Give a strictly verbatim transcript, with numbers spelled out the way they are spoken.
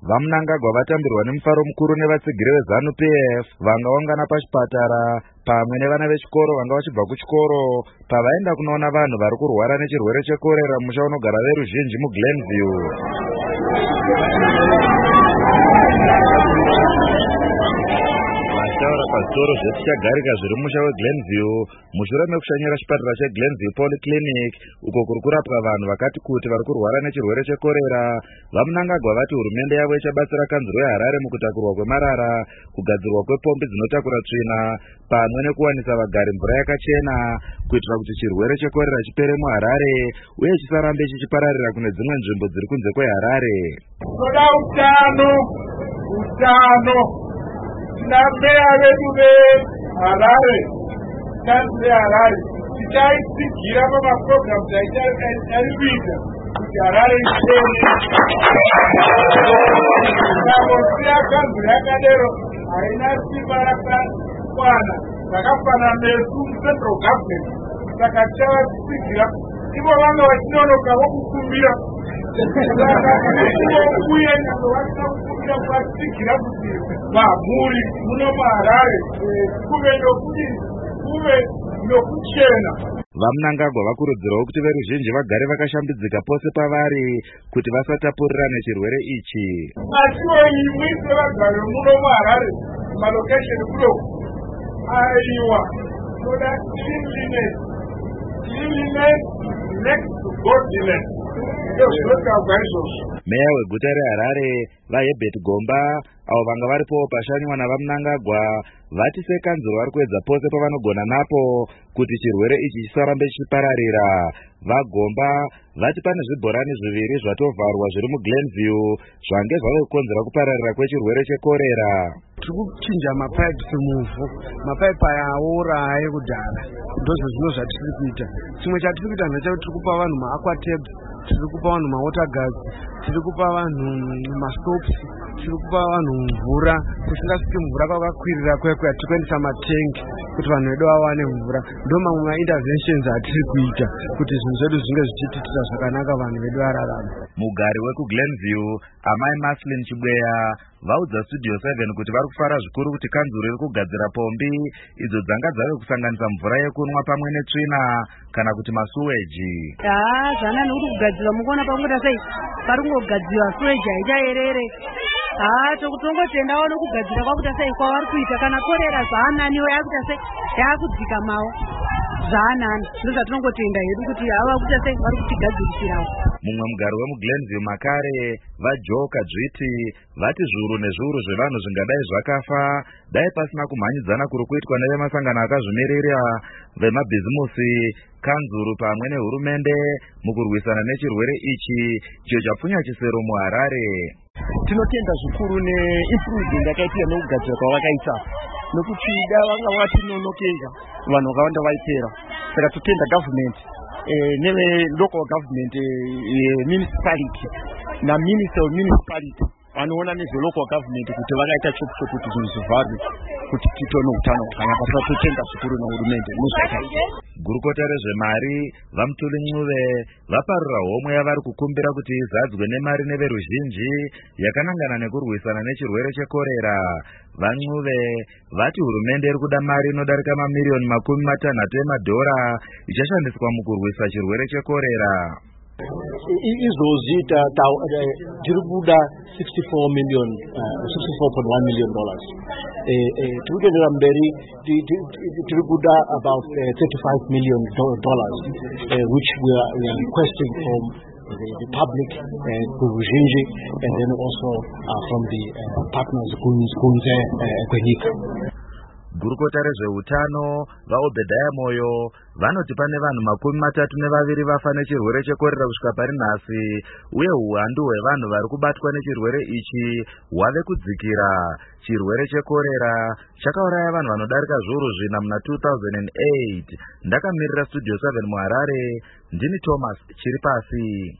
vaMnangagwa vatambirwa nemufaro mukuru nevatsigiri veZanu P F vangaungana pachipatara pamwe nevana vechikoro vanga vachibva kuchikoro pavaenda kunoona vanhu vari kurwara nechirwere chekorera musha unogara veruzhinji muGlenview. Vataura pazvitoro zvetichagarika zviri musha weGlenview mushure mekushanyira chipatara cheGlenview Polyclinic uko kuri kurapwa vanhu vakati kuti vari kurwara nechirwere chekorera. vaMnangagwa vati hurumende yavo ichabatsira kanzuro yeHarare mukutakurwa kwemarara, kugadzirwa kwepombi dzinotakura tsvina pamwe nekuwanisa vagari mvura yakachena kuitira kuti chirwere chekorera chipere muHarare uye chisarambe chichipararira kune dzimwe nzvimbo dziri kunze kweHarare. Toda utano, utano. Namea vedu veHarare, kanzuro yeHarare tichaitsigira pamaprogiramu taitaarikuita kuti Harare ichene. Tikangosiya kanzuro yakadero haina simba rakakwana rakafanana nesu central government, saka tichavatsigira ivo vanga vachinonoka vokukumbira uye navo vasina kukumbira kuvatsigira kuti vamhuri muno muHarare kuve nokuti kuve nokuchena. vaMnangagwa vakurudzirawo kuti veruzhinji vagare vakashambidzika pose pavari kuti vasatapurirane chirwere ichi. Asiwo imwe sevagari muno muHarare malokesheni kudo aiwa toda cleanliness, cleanliness next to godliness. Meya weguta reHarare vaHerbert Gomba avo vanga varipo pashanywa navaMnangagwa vati sekanzuro vari kuedza pose pavanogona napo kuti chirwere ichi chisarambe chichipararira. vaGomba vati pane zvibhorani zviviri zvatovharwa zviri muGlenview zvange zvave kukonzera kupararira kwechirwere chekorera. Tiri kuchinja mapaipi muvhu, mapaipi aya auraye kudhara, ndozvo zvino zvatiri kuita. Chimwe chatiri kuita ndechekuti tiri kupa vanhu maAquatabs, tiri kupa vanhu mawater gas, tiri kupa vanhu masoaps, tiri kupa vanhu mvura kusingasviki mvura kwakakwirira kwekuya tiri kuendesa matengi kuti vanhu vedu vawane mvura. Ndo mamwe mainterventions atiri kuita kuti zvinhu zvedu zvinge zvichititira zvakanaka vanhu vedu vararama. Mugari wekuGlenview Amai Maslin Chibweya vaudza Studio seven kuti vari kufara zvikuru kuti kanzuro iri kugadzira pombi idzo dzanga dzave kusanganisa mvura yekunwa pamwe netsvina kana kuti masuweji. Ah, zvana nokuti kugadzirwa mukuona pakuita sei pari kungogadzirwa suweji haichaerere. Ah, tongotenda wano kugadzira kwakuita sei kwavari kuita kana korera zvaananiwo yakuita sei yakudzika mawo zvaanani. Ndozvatinongotenda hedu kuti hava kuita sei vari kutigadzirirawo. Mumwe mugari wemuGlenview Makare vaJoe Kadzviti vati zviuru nezviuru zvevanhu zvingadai zvakafa dai pasina kumhanyidzana kuri kuitwa nevemasangano akazvimirira, vemabhizimusi, kanzuro pamwe nehurumende mukurwisana nechirwere ichi icho chapfunya chisero muHarare. Tinotenda zvikuru neimprovement yakaitwa nekugadzira kwavakaita nokuti da vanga vatinonokeza vanhu vakawanda vaipera. Saka totenda government eh, neve local government eh, municipality na minister of municipality vanoona nezve local government kuti vakaita chokucho kuti zvinhu zvivharwe kuti titone utano hwakanaka. Saka totenda zvikuru nehurumende muzvakaita. Gurukota rezvemari vaMutuli Ncube vaparura homwe yavari kukumbira kuti izadzwe nemari neveruzhinji yakanangana nekurwisana nechirwere chekorera. vaNcube vati hurumende iri kuda mari inodarika mamiliyoni makumi matanhatu emadhora ichashandiswa mukurwisa chirwere chekorera. Izvozvi tiri kuda sixty-four million, sixty-four point one million dollars. Tiri kuendera mberi tiri kuda about thirty-five million dollars, which we are, we are requesting from the, the public, kuruzhinji, uh, and then also uh, from the uh, partners kunze kwenyika. Gurukota rezveutano vaObedhaya Moyo vanoti pane vanhu makumi matatu nevaviri vafa nechirwere chekorera kusvika pari nhasi, uye uwandu hwevanhu vari kubatwa nechirwere ichi hwave kudzikira. Chirwere chekorera chakauraya vanhu vanodarika zviuru zvina muna two thousand eight. Ndakamirira Studio seven muHarare, ndini Thomas Chiripasi.